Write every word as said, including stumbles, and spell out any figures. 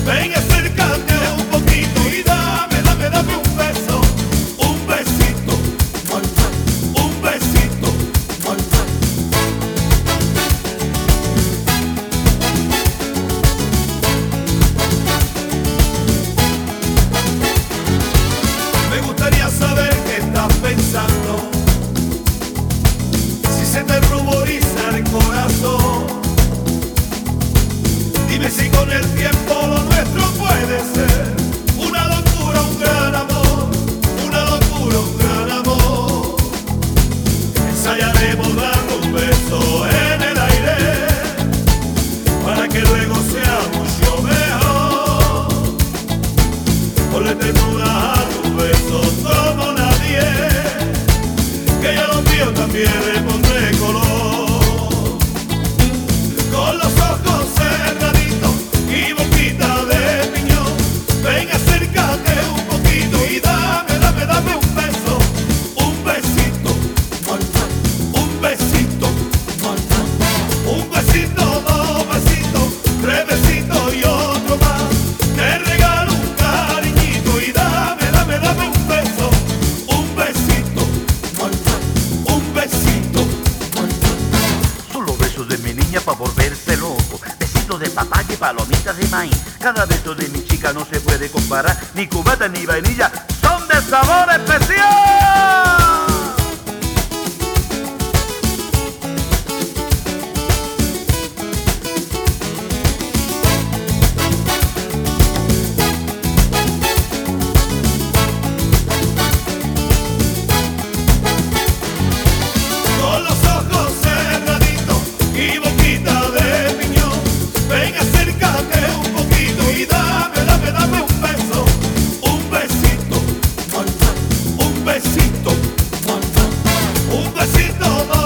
Ven, acércate un poquito y dame, dame, dame un beso, un besito, un besito. Me gustaría saber qué estás pensando, si se te ruboriza el corazón. Dime si con el tiempo lo nuestro puede ser una locura, un gran amor, una locura, un gran amor. Ensayaremos dando un beso en el aire para que luego sea mucho mejor. Ponle ternura a tu beso como nadie, que ya los míos también le pondré color. Con los ojos cerraditos y boquita de piñón, ven, acércate un poquito y dame, dame, dame un beso, un besito, un besito, un besito, dos besitos, tres besitos y otro más. Te regalo un cariñito y dame, dame, dame un beso, un besito, un besito. Son los besos de mi niña pa' volverse loco. Besitos de papaya y palomitas de maíz. Cada beso de mi chica no se puede comparar. Ni cubata ni vainilla, son de sabor especial. Con los ojos cerraditos y boquita de piñón, ven, acércate un poquito y dame, dame, dame un beso, un besito, un besito, un besito.